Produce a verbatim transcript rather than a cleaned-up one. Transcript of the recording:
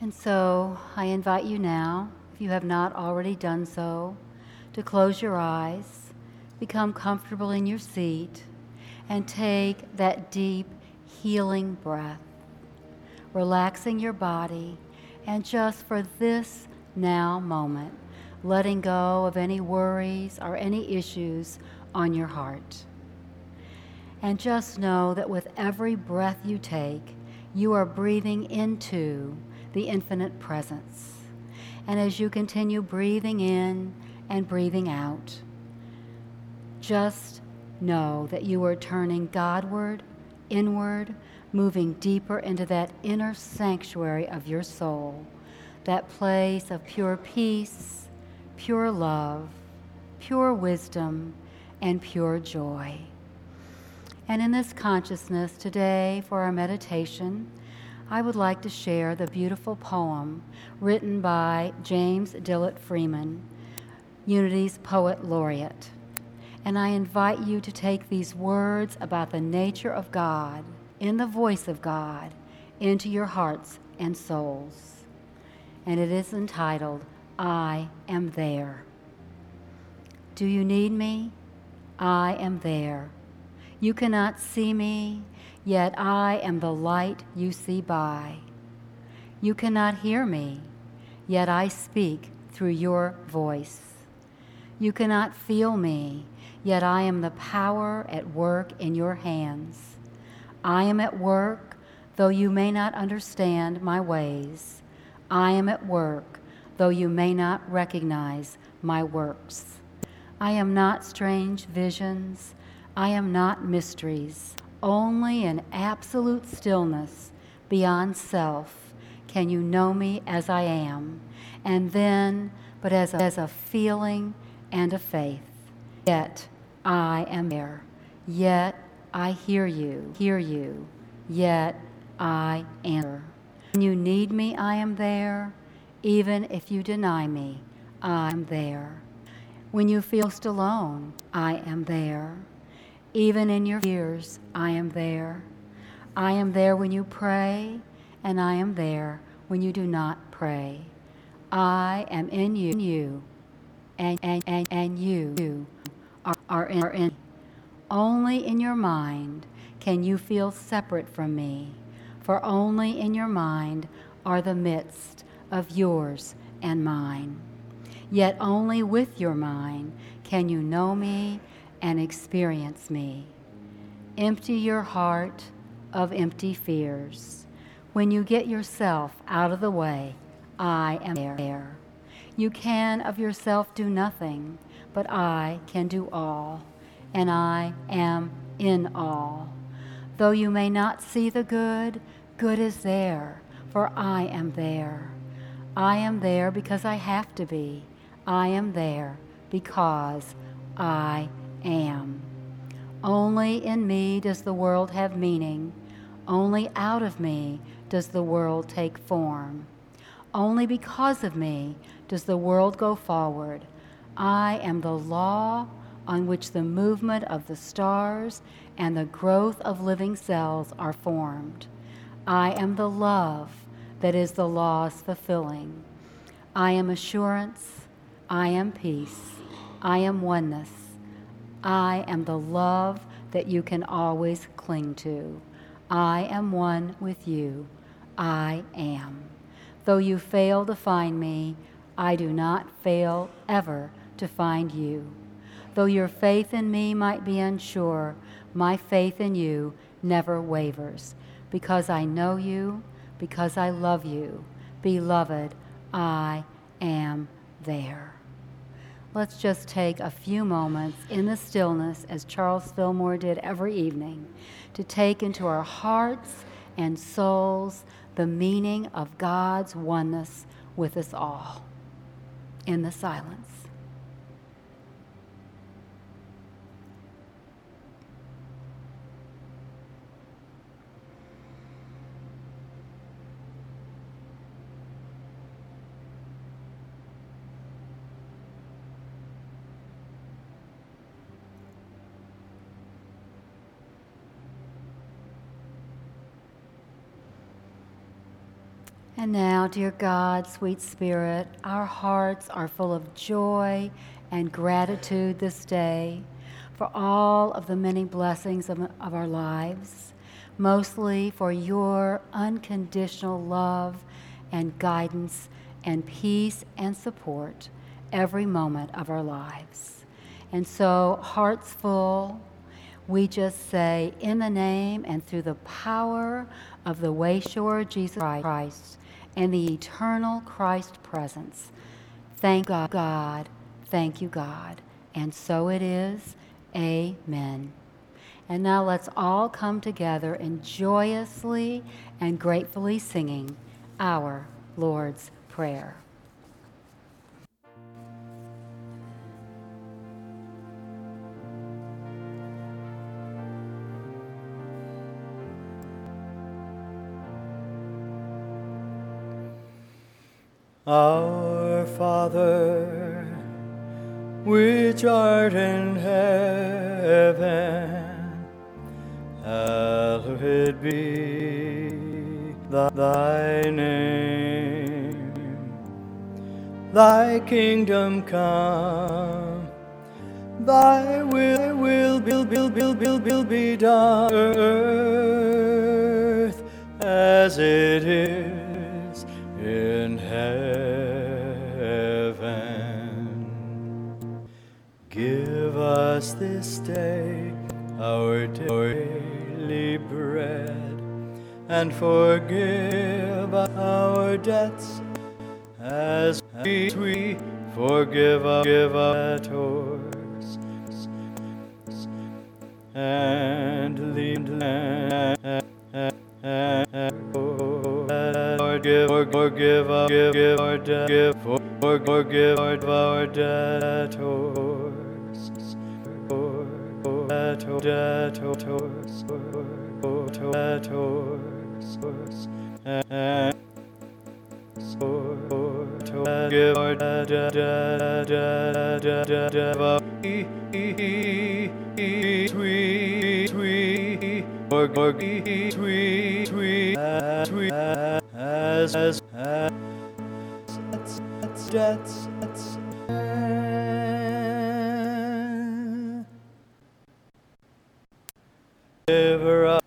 And so I invite you now, if you have not already done so, to close your eyes, become comfortable in your seat, and take that deep, healing breath, relaxing your body, and just for this now moment, letting go of any worries or any issues on your heart. And just know that with every breath you take, you are breathing into the infinite presence. And as you continue breathing in and breathing out, just know that you are turning Godward, inward, moving deeper into that inner sanctuary of your soul, that place of pure peace, pure love, pure wisdom, and pure joy. And in this consciousness today, for our meditation, I would like to share the beautiful poem written by James Dillett Freeman, Unity's Poet Laureate. And I invite you to take these words about the nature of God, in the voice of God, into your hearts and souls. And it is entitled, I Am There. Do you need me? I am there. You cannot see me, yet I am the light you see by. You cannot hear me, yet I speak through your voice. You cannot feel me, yet I am the power at work in your hands. I am at work, though you may not understand my ways. I am at work, though you may not recognize my works. I am not strange visions. I am not mysteries. Only in absolute stillness, beyond self, can you know me as I am, and then, but as a, as a feeling and a faith. Yet I am there. Yet I hear you, hear you. Yet I answer. When you need me, I am there. Even if you deny me, I am there. When you feel most alone, I am there. Even in your fears, I am there. I am there when you pray, and I am there when you do not pray. I am in you, you and, and, and, and you, you are, are, in, are in. Only in your mind can you feel separate from me, for only in your mind are the midst of yours and mine. Yet only with your mind can you know me and experience me. Empty your heart of empty fears. When you get yourself out of the way, I am there. You can of yourself do nothing, but I can do all, and I am in all. Though you may not see the good, good is there, for I am there. I am there because I have to be. I am there because I am. Only in me does the world have meaning. Only out of me does the world take form. Only because of me does the world go forward. I am the law on which the movement of the stars and the growth of living cells are formed. I am the love that is the law's fulfilling. I am assurance. I am peace. I am oneness. I am the love that you can always cling to. I am one with you. I am. Though you fail to find me, I do not fail ever to find you. Though your faith in me might be unsure, my faith in you never wavers, because I know you, because I love you. Beloved, I am there. Let's just take a few moments in the stillness, as Charles Fillmore did every evening, to take into our hearts and souls the meaning of God's oneness with us all. In the silence. And now, dear God, sweet Spirit, our hearts are full of joy and gratitude this day for all of the many blessings of, of our lives, mostly for your unconditional love and guidance and peace and support every moment of our lives. And so, hearts full, we just say, in the name and through the power of the Wayshower Jesus Christ and the eternal Christ presence, thank God, thank you, God. And so it is. Amen. And now let's all come together in joyously and gratefully singing our Lord's Prayer. Our Father, which art in heaven, hallowed be thy name. Thy kingdom come, thy will, will, will, will, will, will, will be done on earth as it is in heaven. Give us this day our daily bread, and forgive our debts as we forgive our debtors. And lead us Forgive, forgive, forgive our debt, forgive our debtors, debtors, debtors, and forgive our debtors, sweet, sweet, forgive, sweet, sweet, sweet, as, as, as, debts, debts, deliver